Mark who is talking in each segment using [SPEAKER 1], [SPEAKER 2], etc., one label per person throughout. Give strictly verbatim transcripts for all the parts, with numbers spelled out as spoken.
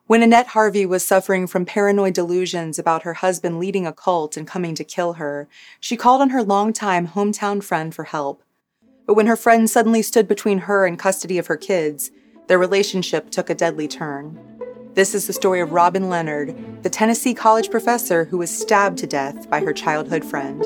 [SPEAKER 1] When Annette Harvey was suffering from paranoid delusions about her husband leading a cult and coming to kill her, she called on her longtime hometown friend for help. But when her friend suddenly stood between her and custody of her kids, their relationship took a deadly turn. This is the story of Robin Leonard, the Tennessee college professor who was stabbed to death by her childhood friend.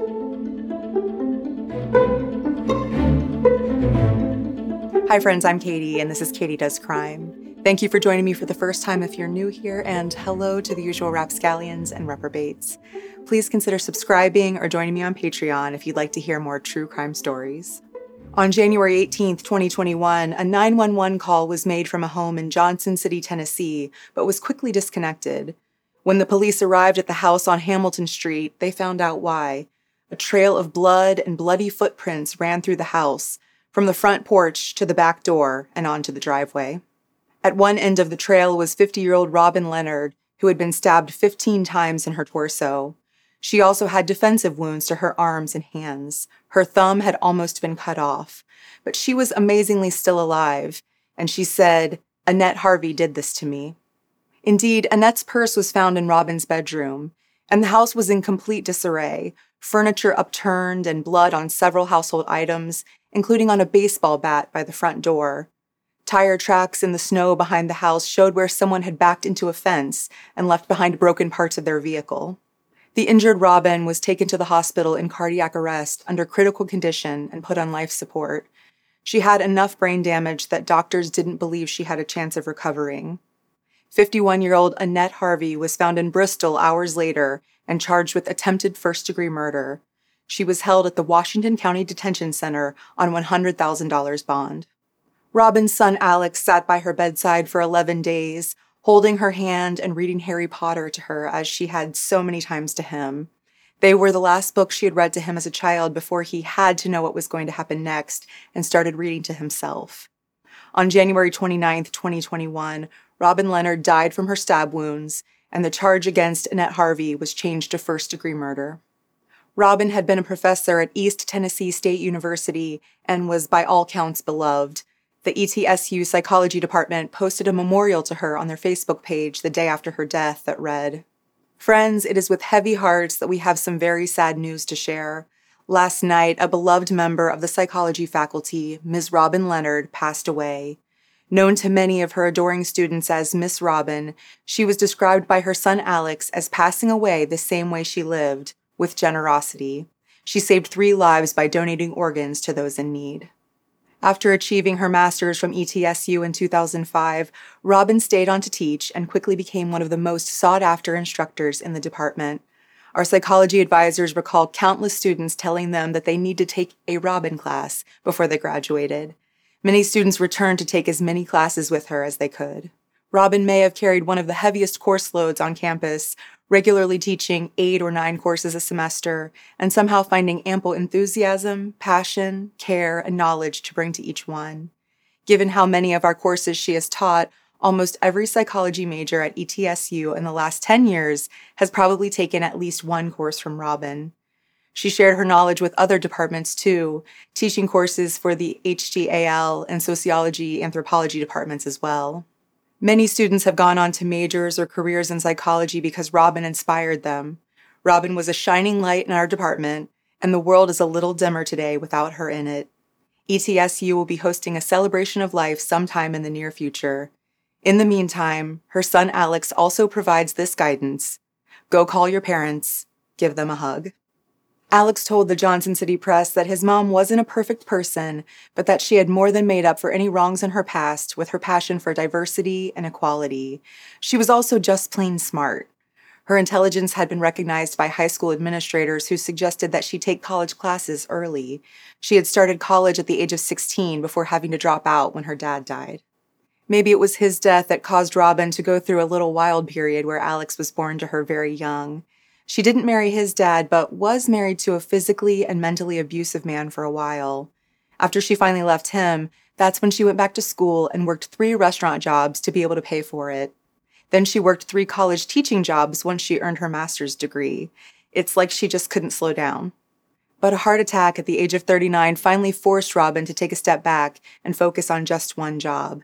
[SPEAKER 1] Hi friends, I'm Katie, and this is Katie Does Crime. Thank you for joining me for the first time if you're new here, and hello to the usual rapscallions and reprobates. Please consider subscribing or joining me on Patreon if you'd like to hear more true crime stories. On January eighteenth, twenty twenty-one, a nine one one call was made from a home in Johnson City, Tennessee, but was quickly disconnected. When the police arrived at the house on Hamilton Street, they found out why. A trail of blood and bloody footprints ran through the house, from the front porch to the back door and onto the driveway. At one end of the trail was fifty-year-old Robin Leonard, who had been stabbed fifteen times in her torso. She also had defensive wounds to her arms and hands. Her thumb had almost been cut off, but she was amazingly still alive, and she said, "Annette Harvey did this to me." Indeed, Annette's purse was found in Robin's bedroom, and the house was in complete disarray, furniture upturned and blood on several household items, including on a baseball bat by the front door. Tire tracks in the snow behind the house showed where someone had backed into a fence and left behind broken parts of their vehicle. The injured Robin was taken to the hospital in cardiac arrest under critical condition and put on life support. She had enough brain damage that doctors didn't believe she had a chance of recovering. fifty-one-year-old Annette Harvey was found in Bristol hours later and charged with attempted first-degree murder. She was held at the Washington County Detention Center on one hundred thousand dollars bond. Robin's son Alex sat by her bedside for eleven days, holding her hand and reading Harry Potter to her as she had so many times to him. They were the last books she had read to him as a child before he had to know what was going to happen next and started reading to himself. On January twenty-ninth, twenty twenty-one, Robin Leonard died from her stab wounds, and the charge against Annette Harvey was changed to first-degree murder. Robin had been a professor at East Tennessee State University and was by all counts beloved. The E T S U Psychology Department posted a memorial to her on their Facebook page the day after her death that read, "Friends, it is with heavy hearts that we have some very sad news to share. Last night, a beloved member of the psychology faculty, Miz Robin Leonard, passed away. Known to many of her adoring students as Miss Robin, she was described by her son Alex as passing away the same way she lived, with generosity. She saved three lives by donating organs to those in need." After achieving her master's from E T S U in two thousand five, Robin stayed on to teach and quickly became one of the most sought-after instructors in the department. Our psychology advisors recall countless students telling them that they need to take a Robin class before they graduated. Many students returned to take as many classes with her as they could. Robin may have carried one of the heaviest course loads on campus, regularly teaching eight or nine courses a semester, and somehow finding ample enthusiasm, passion, care, and knowledge to bring to each one. Given how many of our courses she has taught, almost every psychology major at E T S U in the last ten years has probably taken at least one course from Robin. She shared her knowledge with other departments too, teaching courses for the H G A L and sociology, anthropology departments as well. Many students have gone on to majors or careers in psychology because Robin inspired them. Robin was a shining light in our department, and the world is a little dimmer today without her in it. E T S U will be hosting a celebration of life sometime in the near future. In the meantime, her son Alex also provides this guidance. Go call your parents. Give them a hug. Alex told the Johnson City Press that his mom wasn't a perfect person, but that she had more than made up for any wrongs in her past with her passion for diversity and equality. She was also just plain smart. Her intelligence had been recognized by high school administrators who suggested that she take college classes early. She had started college at the age of sixteen before having to drop out when her dad died. Maybe it was his death that caused Robin to go through a little wild period where Alex was born to her very young. She didn't marry his dad, but was married to a physically and mentally abusive man for a while. After she finally left him, that's when she went back to school and worked three restaurant jobs to be able to pay for it. Then she worked three college teaching jobs once she earned her master's degree. It's like she just couldn't slow down. But a heart attack at the age of thirty-nine finally forced Robin to take a step back and focus on just one job.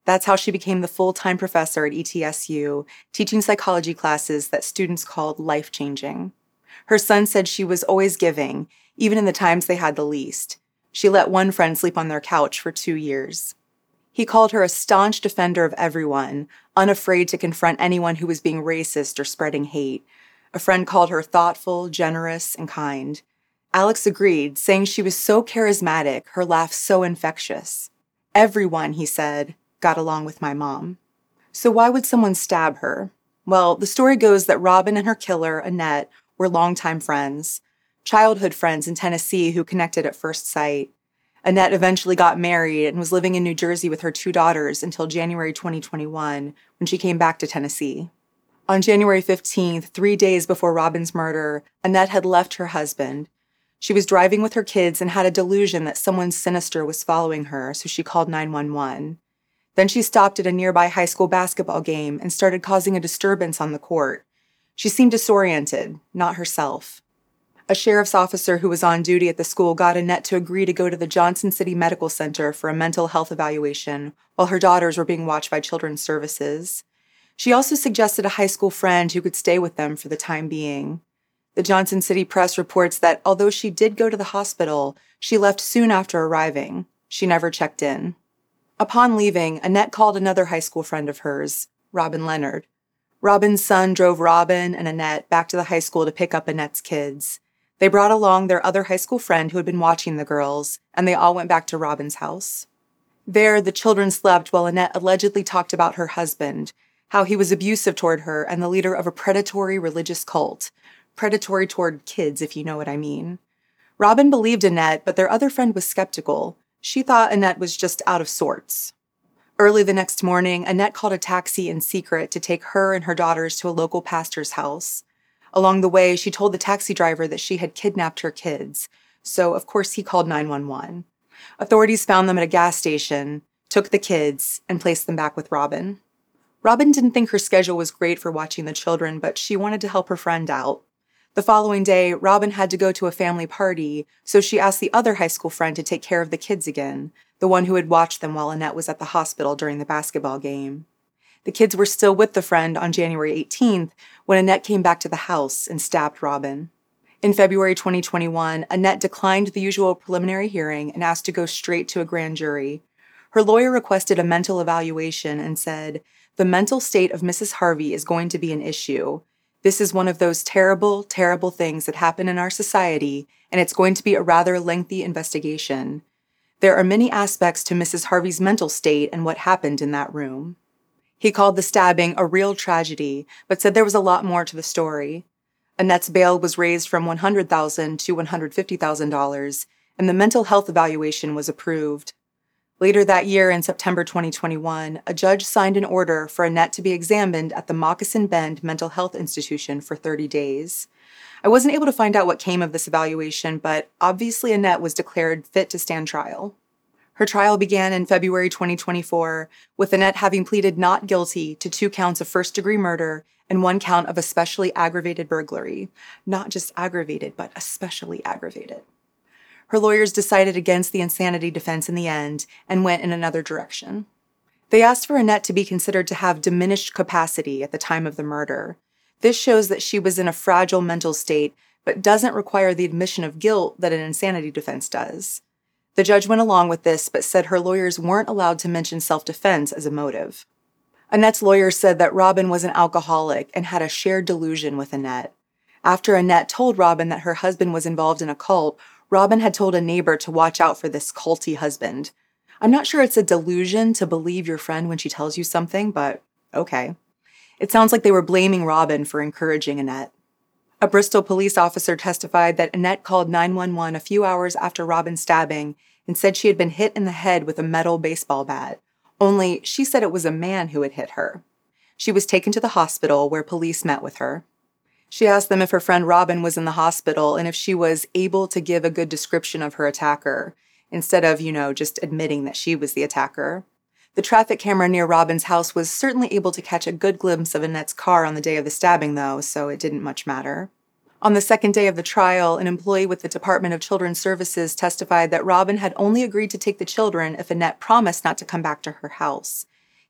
[SPEAKER 1] That's how she became the full-time professor at E T S U, teaching psychology classes that students called life-changing. Her son said she was always giving, even in the times they had the least. She let one friend sleep on their couch for two years. He called her a staunch defender of everyone, unafraid to confront anyone who was being racist or spreading hate. A friend called her thoughtful, generous, and kind. Alex agreed, saying she was so charismatic, her laugh so infectious. Everyone, he said, got along with my mom. So why would someone stab her? Well, the story goes that Robin and her killer, Annette, were longtime friends, childhood friends in Tennessee who connected at first sight. Annette eventually got married and was living in New Jersey with her two daughters until January twenty twenty-one, when she came back to Tennessee. On January fifteenth, three days before Robin's murder, Annette had left her husband. She was driving with her kids and had a delusion that someone sinister was following her, so she called nine one one. Then she stopped at a nearby high school basketball game and started causing a disturbance on the court. She seemed disoriented, not herself. A sheriff's officer who was on duty at the school got Annette to agree to go to the Johnson City Medical Center for a mental health evaluation while her daughters were being watched by Children's Services. She also suggested a high school friend who could stay with them for the time being. The Johnson City Press reports that although she did go to the hospital, she left soon after arriving. She never checked in. Upon leaving, Annette called another high school friend of hers, Robin Leonard. Robin's son drove Robin and Annette back to the high school to pick up Annette's kids. They brought along their other high school friend who had been watching the girls, and they all went back to Robin's house. There, the children slept while Annette allegedly talked about her husband, how he was abusive toward her and the leader of a predatory religious cult. Predatory toward kids, if you know what I mean. Robin believed Annette, but their other friend was skeptical. She thought Annette was just out of sorts. Early the next morning, Annette called a taxi in secret to take her and her daughters to a local pastor's house. Along the way, she told the taxi driver that she had kidnapped her kids, so of course he called nine one one. Authorities found them at a gas station, took the kids, and placed them back with Robin. Robin didn't think her schedule was great for watching the children, but she wanted to help her friend out. The following day, Robin had to go to a family party, so she asked the other high school friend to take care of the kids again, the one who had watched them while Annette was at the hospital during the basketball game. The kids were still with the friend on January eighteenth when Annette came back to the house and stabbed Robin. In February twenty twenty-one, Annette declined the usual preliminary hearing and asked to go straight to a grand jury. Her lawyer requested a mental evaluation and said, "The mental state of Missus Harvey is going to be an issue. This is one of those terrible, terrible things that happen in our society, and it's going to be a rather lengthy investigation. There are many aspects to Missus Harvey's mental state and what happened in that room." He called the stabbing a real tragedy, but said there was a lot more to the story. Annette's bail was raised from one hundred thousand dollars to one hundred fifty thousand dollars, and the mental health evaluation was approved. Later that year, in September twenty twenty-one, a judge signed an order for Annette to be examined at the Moccasin Bend Mental Health Institution for thirty days. I wasn't able to find out what came of this evaluation, but obviously Annette was declared fit to stand trial. Her trial began in February twenty twenty-four, with Annette having pleaded not guilty to two counts of first-degree murder and one count of especially aggravated burglary. Not just aggravated, but especially aggravated. Her lawyers decided against the insanity defense in the end and went in another direction. They asked for Annette to be considered to have diminished capacity at the time of the murder. This shows that she was in a fragile mental state, but doesn't require the admission of guilt that an insanity defense does. The judge went along with this, but said her lawyers weren't allowed to mention self-defense as a motive. Annette's lawyer said that Robin was an alcoholic and had a shared delusion with Annette. After Annette told Robin that her husband was involved in a cult, Robin had told a neighbor to watch out for this culty husband. I'm not sure it's a delusion to believe your friend when she tells you something, but okay. It sounds like they were blaming Robin for encouraging Annette. A Bristol police officer testified that Annette called nine one one a few hours after Robin's stabbing and said she had been hit in the head with a metal baseball bat. Only, she said it was a man who had hit her. She was taken to the hospital where police met with her. She asked them if her friend Robin was in the hospital and if she was able to give a good description of her attacker, instead of, you know, just admitting that she was the attacker. The traffic camera near Robin's house was certainly able to catch a good glimpse of Annette's car on the day of the stabbing, though, so it didn't much matter. On the second day of the trial, an employee with the Department of Children's Services testified that Robin had only agreed to take the children if Annette promised not to come back to her house.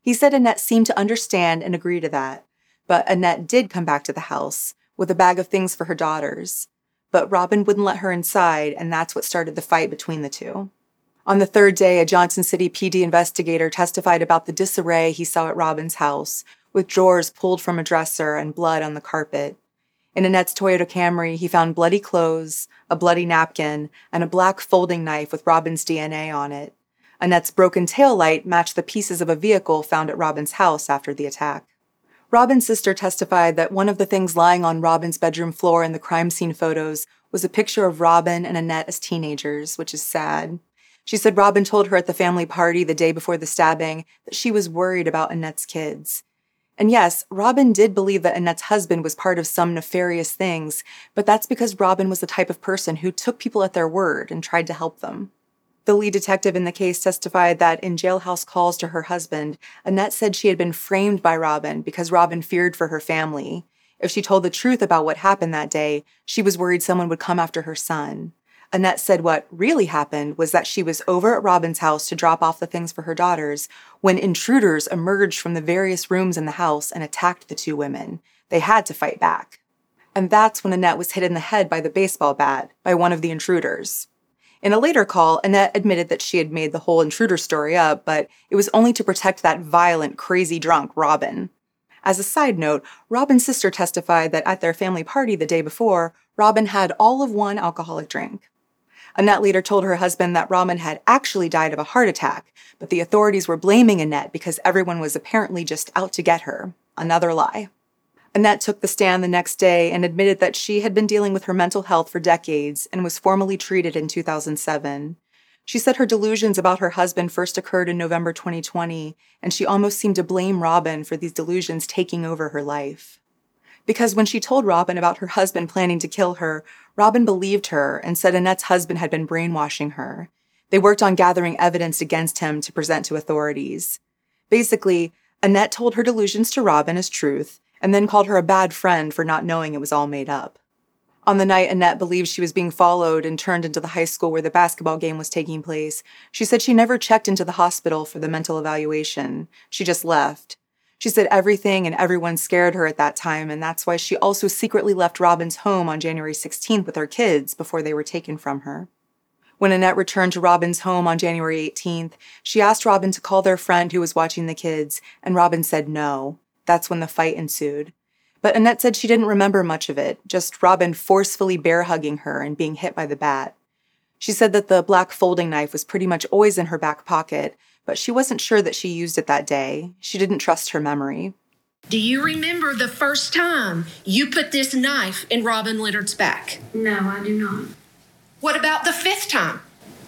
[SPEAKER 1] He said Annette seemed to understand and agree to that, but Annette did come back to the house with a bag of things for her daughters. But Robin wouldn't let her inside, and that's what started the fight between the two. On the third day, a Johnson City P D investigator testified about the disarray he saw at Robin's house, with drawers pulled from a dresser and blood on the carpet. In Annette's Toyota Camry, he found bloody clothes, a bloody napkin, and a black folding knife with Robin's D N A on it. Annette's broken taillight matched the pieces of a vehicle found at Robin's house after the attack. Robin's sister testified that one of the things lying on Robin's bedroom floor in the crime scene photos was a picture of Robin and Annette as teenagers, which is sad. She said Robin told her at the family party the day before the stabbing that she was worried about Annette's kids. And yes, Robin did believe that Annette's husband was part of some nefarious things, but that's because Robin was the type of person who took people at their word and tried to help them. The lead detective in the case testified that in jailhouse calls to her husband, Annette said she had been framed by Robin because Robin feared for her family. If she told the truth about what happened that day, she was worried someone would come after her son. Annette said what really happened was that she was over at Robin's house to drop off the things for her daughters when intruders emerged from the various rooms in the house and attacked the two women. They had to fight back. And that's when Annette was hit in the head by the baseball bat by one of the intruders. In a later call, Annette admitted that she had made the whole intruder story up, but it was only to protect that violent, crazy drunk Robin. As a side note, Robin's sister testified that at their family party the day before, Robin had all of one alcoholic drink. Annette later told her husband that Robin had actually died of a heart attack, but the authorities were blaming Annette because everyone was apparently just out to get her. Another lie. Annette took the stand the next day and admitted that she had been dealing with her mental health for decades and was formally treated in two thousand seven. She said her delusions about her husband first occurred in November twenty twenty, and she almost seemed to blame Robin for these delusions taking over her life. Because when she told Robin about her husband planning to kill her, Robin believed her and said Annette's husband had been brainwashing her. They worked on gathering evidence against him to present to authorities. Basically, Annette told her delusions to Robin as truth, and then called her a bad friend for not knowing it was all made up. On the night Annette believed she was being followed and turned into the high school where the basketball game was taking place, she said she never checked into the hospital for the mental evaluation. She just left. She said everything and everyone scared her at that time, and that's why she also secretly left Robin's home on January sixteenth with her kids before they were taken from her. When Annette returned to Robin's home on January eighteenth, she asked Robin to call their friend who was watching the kids, and Robin said no. That's when the fight ensued. But Annette said she didn't remember much of it, just Robin forcefully bear-hugging her and being hit by the bat. She said that the black folding knife was pretty much always in her back pocket, but she wasn't sure that she used it that day. She didn't trust her memory.
[SPEAKER 2] Do you remember the first time you put this knife in Robin Leonard's back?
[SPEAKER 3] No, I do not.
[SPEAKER 2] What about the fifth time?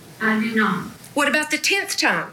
[SPEAKER 3] I do not.
[SPEAKER 2] What about the tenth time?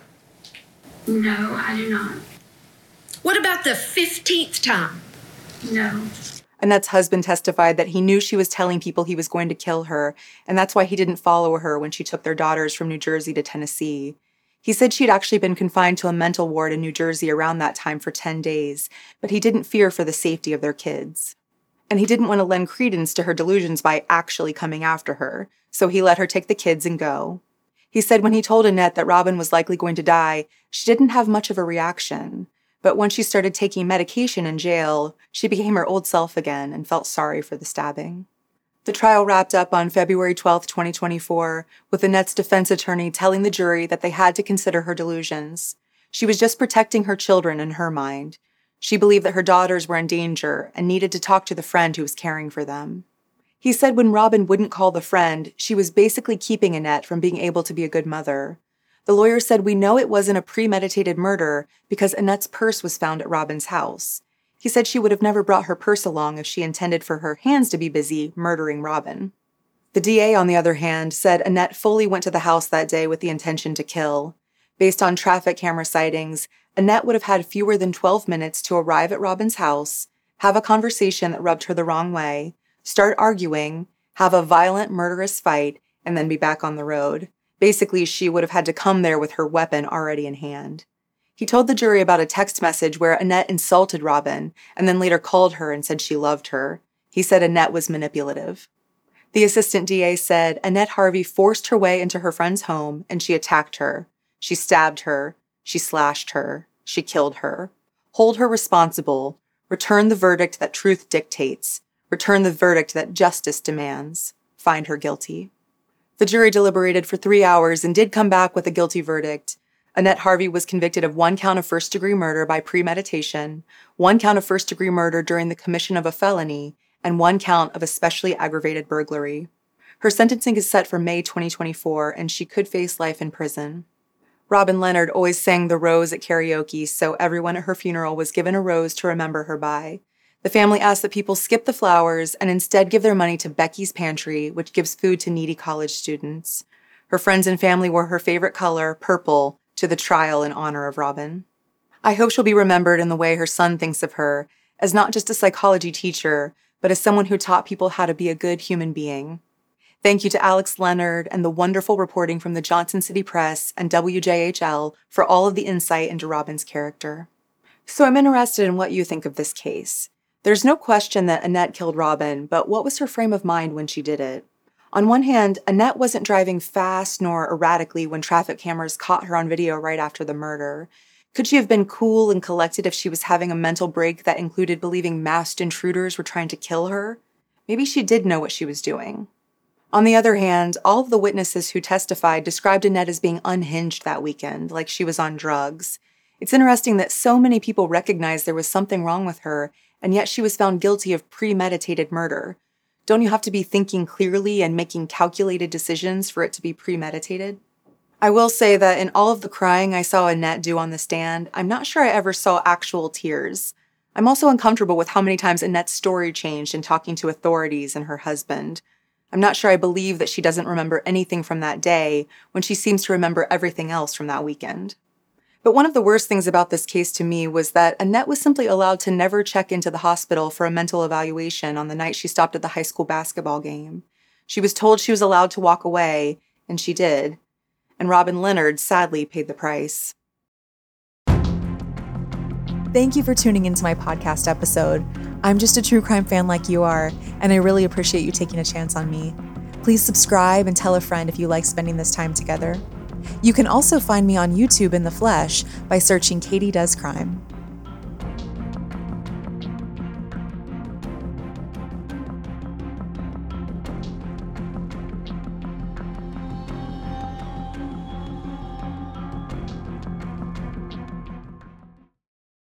[SPEAKER 3] No, I do not.
[SPEAKER 2] What about the fifteenth time?
[SPEAKER 3] No.
[SPEAKER 1] Annette's husband testified that he knew she was telling people he was going to kill her, and that's why he didn't follow her when she took their daughters from New Jersey to Tennessee. He said she'd actually been confined to a mental ward in New Jersey around that time for ten days, but he didn't fear for the safety of their kids. And he didn't want to lend credence to her delusions by actually coming after her, so he let her take the kids and go. He said when he told Annette that Robin was likely going to die, she didn't have much of a reaction. But when she started taking medication in jail, she became her old self again and felt sorry for the stabbing. The trial wrapped up on February twelfth, twenty twenty-four, with Annette's defense attorney telling the jury that they had to consider her delusions. She was just protecting her children in her mind. She believed that her daughters were in danger and needed to talk to the friend who was caring for them. He said when Robin wouldn't call the friend, she was basically keeping Annette from being able to be a good mother. The lawyer said we know it wasn't a premeditated murder because Annette's purse was found at Robin's house. He said she would have never brought her purse along if she intended for her hands to be busy murdering Robin. The D A, on the other hand, said Annette fully went to the house that day with the intention to kill. Based on traffic camera sightings, Annette would have had fewer than twelve minutes to arrive at Robin's house, have a conversation that rubbed her the wrong way, start arguing, have a violent, murderous fight, and then be back on the road. Basically, she would have had to come there with her weapon already in hand. He told the jury about a text message where Annette insulted Robin and then later called her and said she loved her. He said Annette was manipulative. The assistant D A said Annette Harvey forced her way into her friend's home and she attacked her. She stabbed her. She slashed her. She killed her. Hold her responsible. Return the verdict that truth dictates. Return the verdict that justice demands. Find her guilty. The jury deliberated for three hours and did come back with a guilty verdict. Annette Harvey was convicted of one count of first-degree murder by premeditation, one count of first-degree murder during the commission of a felony, and one count of especially aggravated burglary. Her sentencing is set for May twenty twenty-four, and she could face life in prison. Robin Leonard always sang The Rose at karaoke, so everyone at her funeral was given a rose to remember her by. The family asked that people skip the flowers and instead give their money to Becky's Pantry, which gives food to needy college students. Her friends and family wore her favorite color, purple, to the trial in honor of Robin. I hope she'll be remembered in the way her son thinks of her, as not just a psychology teacher, but as someone who taught people how to be a good human being. Thank you to Alex Leonard and the wonderful reporting from the Johnson City Press and W J H L for all of the insight into Robin's character. So I'm interested in what you think of this case. There's no question that Annette killed Robin, but what was her frame of mind when she did it? On one hand, Annette wasn't driving fast nor erratically when traffic cameras caught her on video right after the murder. Could she have been cool and collected if she was having a mental break that included believing masked intruders were trying to kill her? Maybe she did know what she was doing. On the other hand, all of the witnesses who testified described Annette as being unhinged that weekend, like she was on drugs. It's interesting that so many people recognized there was something wrong with her, and yet she was found guilty of premeditated murder. Don't you have to be thinking clearly and making calculated decisions for it to be premeditated? I will say that in all of the crying I saw Annette do on the stand, I'm not sure I ever saw actual tears. I'm also uncomfortable with how many times Annette's story changed in talking to authorities and her husband. I'm not sure I believe that she doesn't remember anything from that day when she seems to remember everything else from that weekend. But one of the worst things about this case to me was that Annette was simply allowed to never check into the hospital for a mental evaluation on the night she stopped at the high school basketball game. She was told she was allowed to walk away, and she did. And Robin Leonard sadly paid the price. Thank you for tuning into my podcast episode. I'm just a true crime fan like you are, and I really appreciate you taking a chance on me. Please subscribe and tell a friend if you like spending this time together. You can also find me on YouTube in the flesh by searching Katie Does Crime.